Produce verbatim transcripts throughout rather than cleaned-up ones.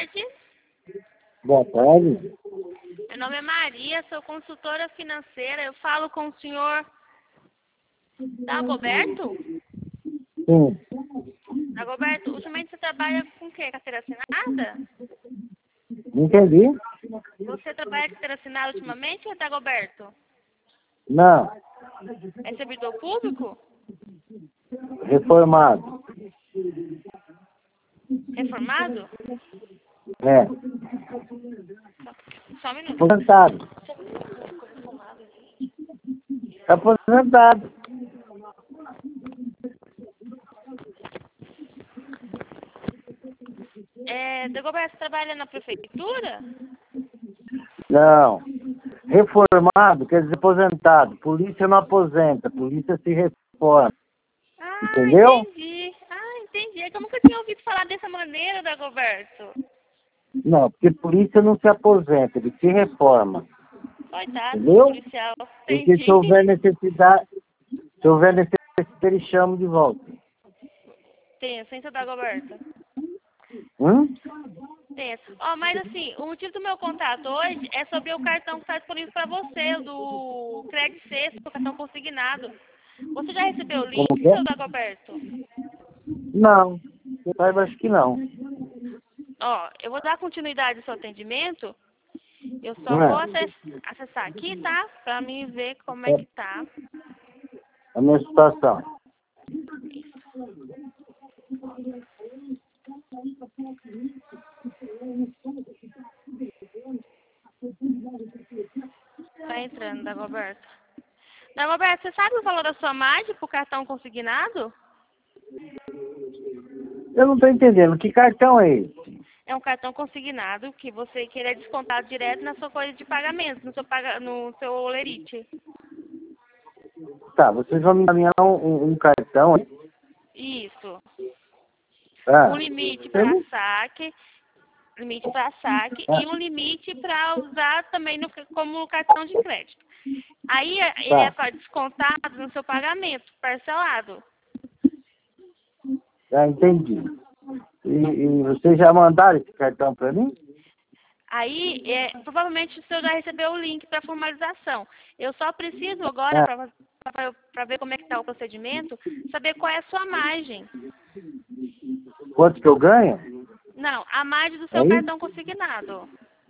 tarde. Boa tarde. Meu nome é Maria, sou consultora financeira. Eu falo com o senhor Dagoberto? Sim. Dagoberto, ultimamente você trabalha com o quê? Carteira assinada? Não entendi? Você trabalha com carteira assinada ultimamente, ou Dagoberto? Não. É servidor público? Reformado. Reformado? É. Só um minuto. Aposentado. Aposentado. É, Dagoberto, você trabalha na prefeitura? Não. Reformado quer dizer aposentado. Polícia não aposenta. Polícia se reforma. Ah, Entendeu? entendi. Ah, entendi. É que eu nunca tinha ouvido falar dessa maneira, Dagoberto. Não, porque polícia não se aposenta, ele se reforma. Coitado do Entendeu? policial. Porque Entendi. se houver necessidade, se houver necessidade, eles chamam de volta. Tem essência, Dagoberto? Hum? Tem. Ó, mas assim, o motivo do meu contato hoje é sobre o cartão que está disponível para você, o do Credit Sexta, o cartão consignado. Você já recebeu o link, Como que é? seu Dagoberto? Não. Eu saiba, acho que não. Ó, eu vou dar continuidade ao seu atendimento. Eu só Não vou é? acess- acessar aqui, tá? Pra mim ver como é É que tá. a minha situação. Tá entrando, Dagoberto. Dagoberto, você sabe o valor da sua margem pro cartão consignado? Eu não estou entendendo. Que cartão é esse? É um cartão consignado que você queira descontado direto na sua folha de pagamento, no seu, paga, no seu Olerite. Tá, vocês vão me encaminhar um, um, um cartão. Isso. Ah, Um limite eu para não- saque, limite para saque ah, e um limite para usar também no, como cartão de crédito. Aí ele é tá, para descontado no seu pagamento, parcelado. já entendi. E, e vocês já mandaram esse cartão para mim? Aí, é, provavelmente o senhor já recebeu o link para formalização. Eu só preciso agora, Ah, para ver como é que está o procedimento, saber qual é a sua margem. quanto que eu ganho? Não, a margem do É seu isso? cartão consignado.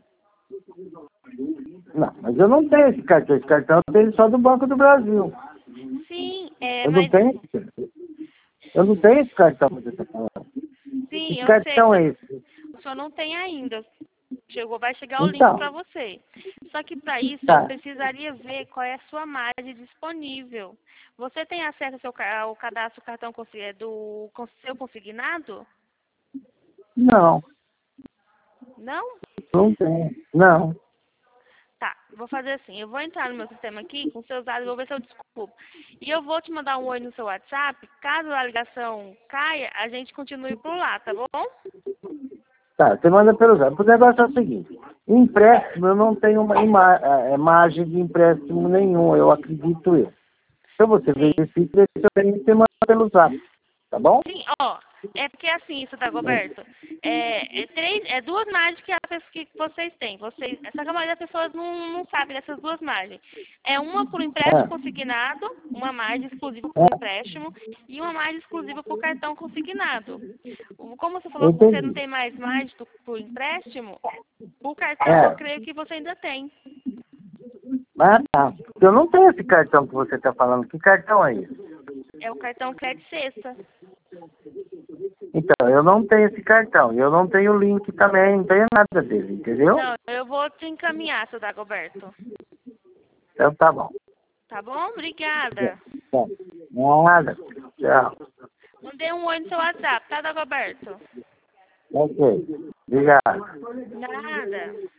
Não, mas eu não tenho esse cartão. Esse cartão eu tenho só do Banco do Brasil. Sim, é, Eu não mas tenho. Eu não tenho esse cartão que você está falando. sim, Que eu sei, cartão só é que esse? o senhor não tem ainda. Chegou, vai chegar o link Então, para você. Só que para isso eu tá. precisaria ver qual é a sua margem disponível. Você tem acesso ao, seu, ca- ao cadastro cartão consi- é, do con- seu consignado? Não, Não? não tenho. Não. Tá, vou fazer assim. Eu vou entrar no meu sistema aqui com seus dados, vou ver se eu desculpo. E eu vou te mandar um oi no seu WhatsApp. Caso a ligação caia, a gente continue por lá, tá bom? Tá, você manda pelo zap. O negócio é o seguinte. Empréstimo, eu não tenho uma ima eh, imagem de empréstimo nenhum, eu acredito eu. Então você Sim. verifica se eu tenho que você manda pelo zap. Tá bom? Sim, ó, é porque assim, isso, Dagoberto, é, é, três, é duas margens que, a pessoa, que vocês têm. Vocês, essa que a maioria das pessoas não, não sabe dessas duas margens. É uma por empréstimo É, consignado, uma margem exclusiva por é, empréstimo e uma margem exclusiva por cartão consignado. Como você eu falou que você não entendi. tem mais margem do, por empréstimo, o cartão eu É, creio que você ainda tem. mas tá. Eu não tenho esse cartão que você está falando. Que cartão é esse? É o cartão Crédito Sexta. Então, eu não tenho esse cartão. E eu não tenho o link também, não tenho nada dele, entendeu? Não, eu vou te encaminhar, seu Dagoberto. Então tá bom. Tá bom? Obrigada. Tá. Nada. Tchau. Mandei um oi no seu WhatsApp, tá, Dagoberto? Ok. Obrigado. Nada.